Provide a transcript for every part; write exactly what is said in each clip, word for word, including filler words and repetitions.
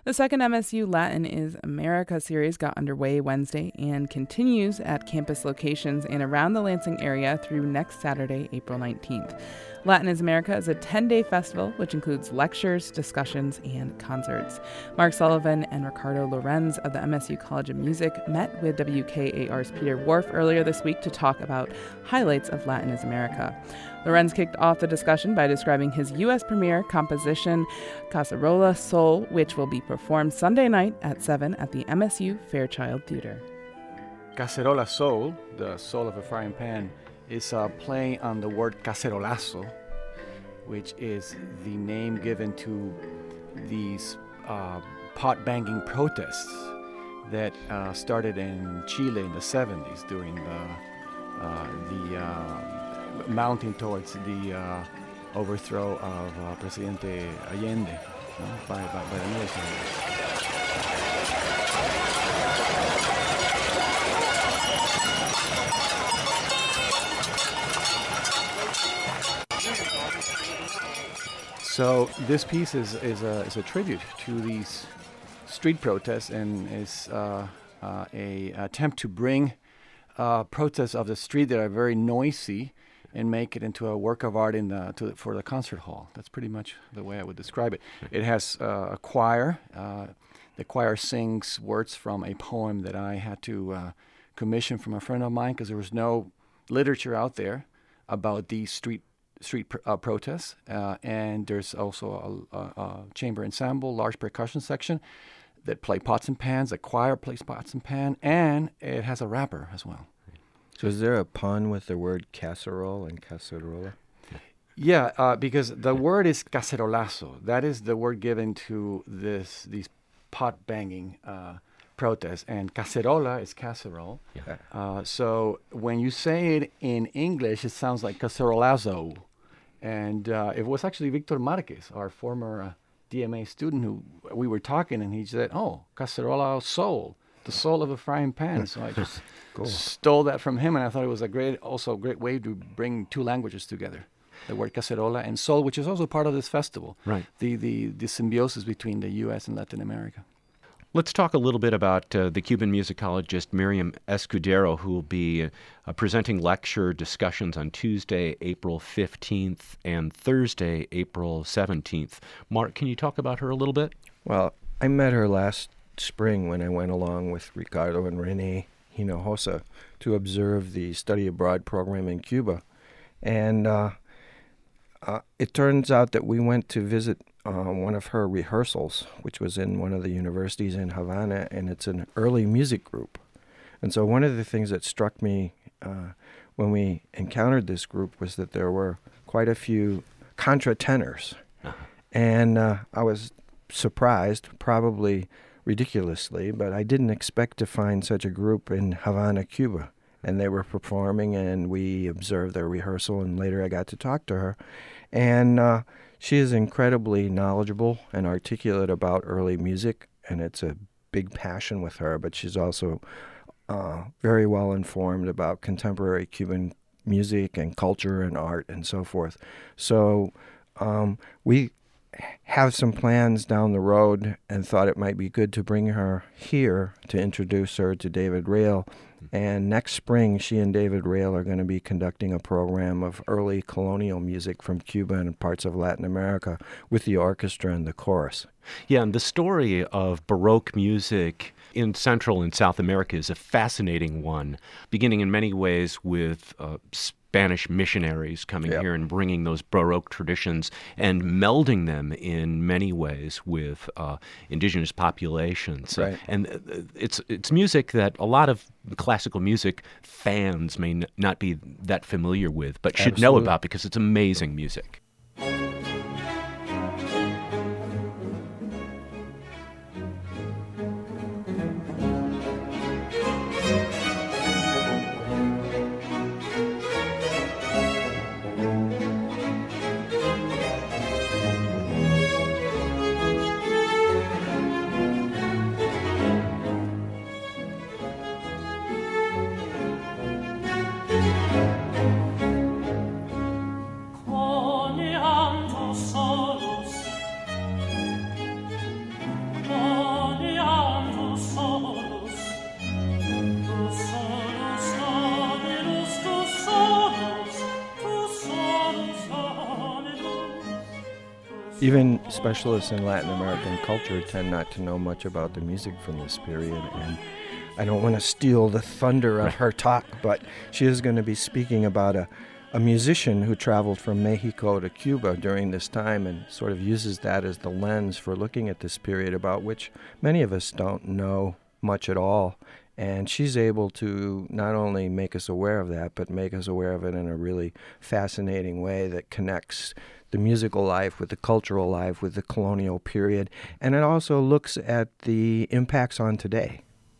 The second M S U Latin is America series got underway Wednesday and continues at campus locations and around the Lansing area through next Saturday, April nineteenth. Latin is America is a ten-day festival which includes lectures, discussions, and concerts. Mark Sullivan and Ricardo Lorenz of the M S U College of Music met with W K A R's Peter Wharf earlier this week to talk about highlights of Latin is America. Lorenz kicked off the discussion by describing his U S premiere composition, Cacerola Soul, which will be performed Sunday night at seven at the M S U Fairchild Theater. Cacerola Soul, the soul of a frying pan, is a play on the word cacerolazo, which is the name given to these uh, pot-banging protests that uh, started in Chile in the seventies during the, uh, the uh, mounting towards the uh, overthrow of uh, Presidente Allende no? by, by, by the military. So this piece is, is, a, is a tribute to these street protests and is uh, uh, a attempt to bring uh, protests of the street that are very noisy and make it into a work of art in the, to, for the concert hall. That's pretty much the way I would describe it. It has uh, a choir. Uh, the choir sings words from a poem that I had to uh, commission from a friend of mine because there was no literature out there about these street street pr- uh, protests. Uh, and there's also a, a, a chamber ensemble, large percussion section that play pots and pans. The choir plays pots and pan, and it has a rapper as well. So is there a pun with the word casserole and cacerola? Yeah, uh, because the word is cacerolazo. That is the word given to this these pot banging uh, protests, and cacerola is casserole. Yeah. Uh, so when you say it in English, it sounds like cacerolazo, and uh, it was actually Victor Marquez, our former uh, D M A student, who we were talking, and he said, "Oh, cacerola soul." The soul of a frying pan. So I just cool. stole that from him, and I thought it was a great, also a great way to bring two languages together. The word cacerola and soul, which is also part of this festival. Right. The the, the symbiosis between the U S and Latin America. Let's talk a little bit about uh, the Cuban musicologist Miriam Escudero, who will be uh, presenting lecture discussions on Tuesday, April fifteenth, and Thursday, April seventeenth. Mark, can you talk about her a little bit? Well, I met her last spring when I went along with Ricardo and Rene Hinojosa to observe the study abroad program in Cuba. And uh, uh, it turns out that we went to visit uh, one of her rehearsals, which was in one of the universities in Havana, and it's an early music group. And so one of the things that struck me uh, when we encountered this group was that there were quite a few contratenors. Uh-huh. And uh, I was surprised, probably ridiculously, but I didn't expect to find such a group in Havana, Cuba. And they were performing, and we observed their rehearsal, and later I got to talk to her. And uh, she is incredibly knowledgeable and articulate about early music, and it's a big passion with her, but she's also uh, very well informed about contemporary Cuban music and culture and art and so forth. So um, we have some plans down the road and thought it might be good to bring her here to introduce her to David Rael. And next spring, she and David Rael are going to be conducting a program of early colonial music from Cuba and parts of Latin America with the orchestra and the chorus. Yeah, and the story of Baroque music in Central and South America is a fascinating one, beginning in many ways with uh, Spanish missionaries coming yep. here and bringing those Baroque traditions and melding them in many ways with uh, indigenous populations. Right. And it's it's music that a lot of classical music fans may n- not be that familiar with, but should Absolutely. know about because it's amazing music. Con Even specialists in Latin American culture tend not to know much about the music from this period, and I don't want to steal the thunder of her talk, but she is going to be speaking about a, a musician who traveled from Mexico to Cuba during this time and sort of uses that as the lens for looking at this period, about which many of us don't know much at all. And she's able to not only make us aware of that, but make us aware of it in a really fascinating way that connects the musical life with the cultural life, with the colonial period. And it also looks at the impacts on today.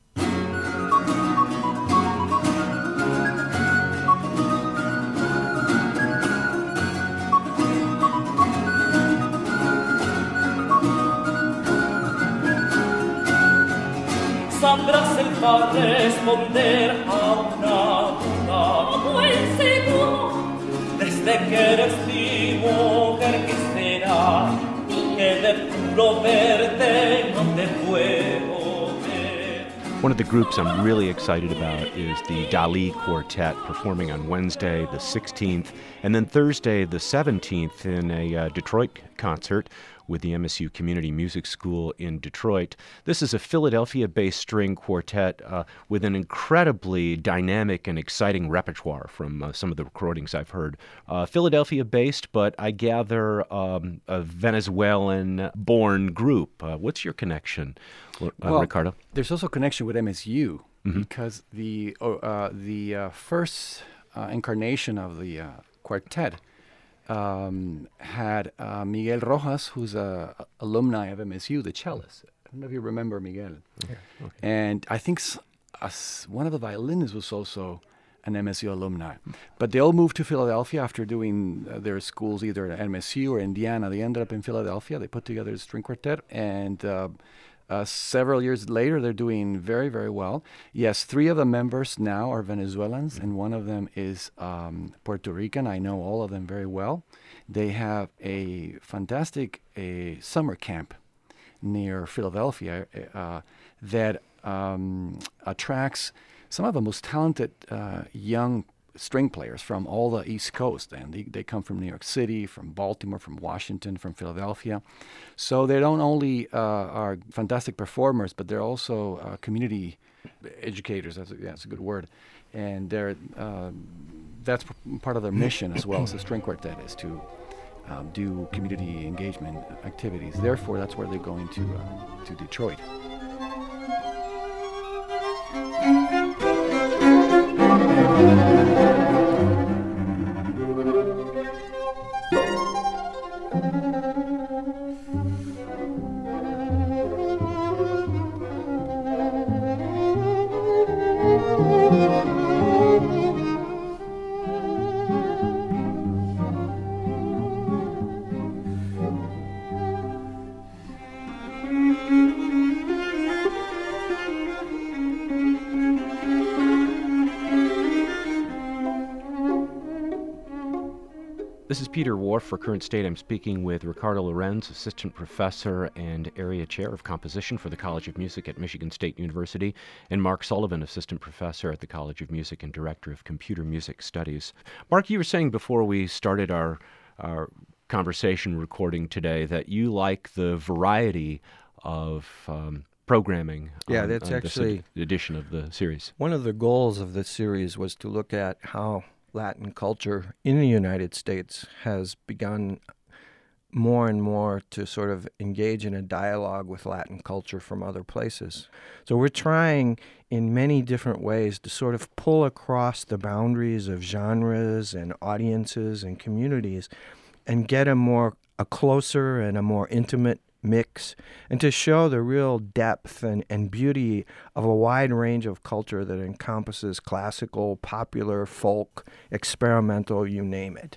Sabrás el para responder a una duda muy seguro, desde que eres mi mujer que será, y que de puro verte no te puedo ver. One of the groups I'm really excited about is the Dali Quartet, performing on Wednesday the sixteenth and then Thursday the seventeenth in a uh, Detroit concert with the M S U Community Music School in Detroit. This is a Philadelphia-based string quartet uh, with an incredibly dynamic and exciting repertoire from uh, some of the recordings I've heard. Uh, Philadelphia-based, but I gather um, a Venezuelan-born group. Uh, what's your connection, uh, well, Ricardo? There's also a connection with M S U, mm-hmm. because the uh, the uh, first uh, incarnation of the uh, quartet Um, had uh, Miguel Rojas, who's a, a alumni of M S U, the cellist. I don't know if you remember Miguel. Okay. Okay. And I think s- uh, one of the violinists was also an M S U alumni. But they all moved to Philadelphia after doing uh, their schools either at M S U or Indiana. They ended up in Philadelphia. They put together a string quartet, and uh, Uh, several years later, they're doing very, very well. Yes, three of the members now are Venezuelans, and one of them is um, Puerto Rican. I know all of them very well. They have a fantastic a summer camp near Philadelphia uh, that um, attracts some of the most talented uh, young string players from all the East Coast, and they, they come from New York City, from Baltimore, from Washington, from Philadelphia. So they don't only uh, are fantastic performers, but they're also uh, community educators. That's a, yeah, that's a good word. And they're uh, that's p- part of their mission as well as the string quartet, is to um, do community engagement activities. Therefore, that's where they're going to uh, to Detroit. This is Peter Wharf for Current State. I'm speaking with Ricardo Lorenz, Assistant Professor and Area Chair of Composition for the College of Music at Michigan State University, and Mark Sullivan, Assistant Professor at the College of Music and Director of Computer Music Studies. Mark, you were saying before we started our, our conversation recording today that you like the variety of um, programming Yeah, on, that's on actually this ed- edition of the series. One of the goals of this series was to look at how Latin culture in the United States has begun more and more to sort of engage in a dialogue with Latin culture from other places. So we're trying in many different ways to sort of pull across the boundaries of genres and audiences and communities and get a more a closer and a more intimate mix, and to show the real depth and, and beauty of a wide range of culture that encompasses classical, popular, folk, experimental, you name it.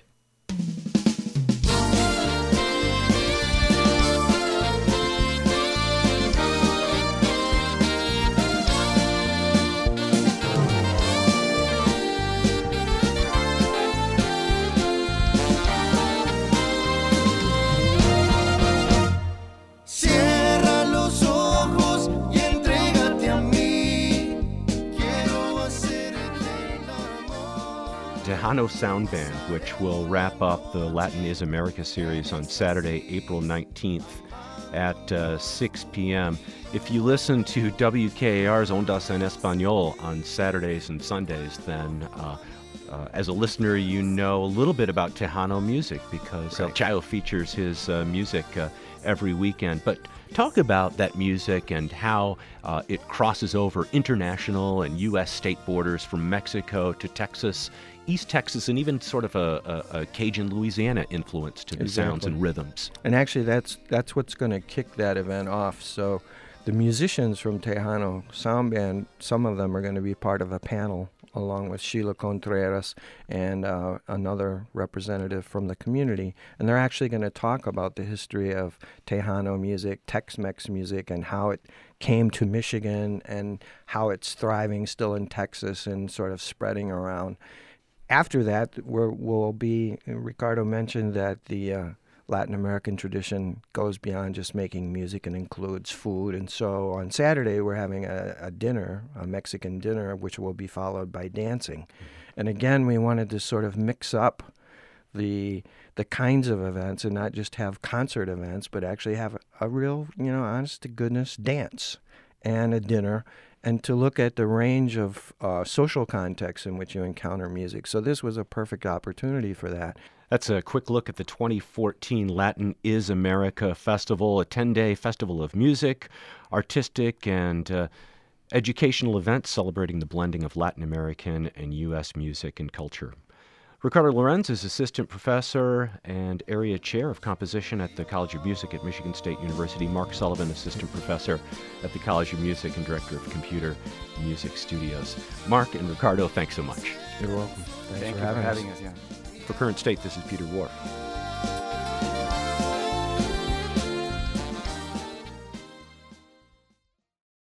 Tejano Sound Band, which will wrap up the Latin is America series on Saturday, April nineteenth at uh, six p.m. If you listen to W K A R's Ondas en Español on Saturdays and Sundays, then uh, uh, as a listener, you know a little bit about Tejano music because right. El Chayo features his uh, music uh, every weekend. But talk about that music and how uh, it crosses over international and U S state borders from Mexico to Texas, East Texas, and even sort of a, a, a Cajun Louisiana influence to the exactly. sounds and rhythms. And actually, that's that's what's going to kick that event off. So the musicians from Tejano Sound Band, some of them are going to be part of a panel along with Sheila Contreras and uh, another representative from the community. And they're actually going to talk about the history of Tejano music, Tex-Mex music, and how it came to Michigan and how it's thriving still in Texas and sort of spreading around. After that, we're, we'll be, Ricardo mentioned that the uh, Latin American tradition goes beyond just making music and includes food. And so on Saturday, we're having a, a dinner, a Mexican dinner, which will be followed by dancing. Mm-hmm. And again, we wanted to sort of mix up the the kinds of events and not just have concert events, but actually have a, a real, you know, honest to goodness dance and a dinner, and to look at the range of uh, social contexts in which you encounter music. So this was a perfect opportunity for that. That's a quick look at the twenty fourteen Latin is America Festival, a ten-day festival of music, artistic, and uh, educational events celebrating the blending of Latin American and U S music and culture. Ricardo Lorenz is assistant professor and area chair of composition at the College of Music at Michigan State University. Mark Sullivan, assistant professor at the College of Music and director of computer music studios. Mark and Ricardo, thanks so much. You're welcome. Thanks Thank for you having for us. having us. Yeah. For Current State, this is Peter Wharf.